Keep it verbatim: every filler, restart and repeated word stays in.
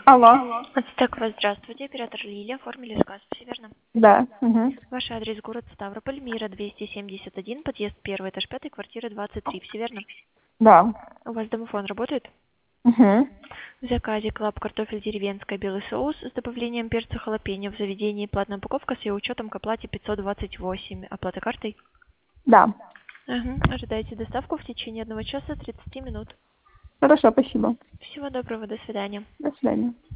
Алло. Так, вас здравствуйте, оператор Лилия, оформили заказ, все верно? Да. Угу. Ваш адрес город Ставрополь, Мира двести семьдесят один, подъезд первый, этаж пятый, квартира двадцать три, все верно? Да. У вас домофон работает? Угу. В заказе клаб картофель деревенская, белый соус с добавлением перца халапеньо. В заведении платная упаковка с ее учетом к оплате пятьсот двадцать восемь. Оплата картой? Да. Угу. Ожидайте доставку в течение одного часа тридцати минут. Хорошо, спасибо. Всего доброго, до свидания. До свидания.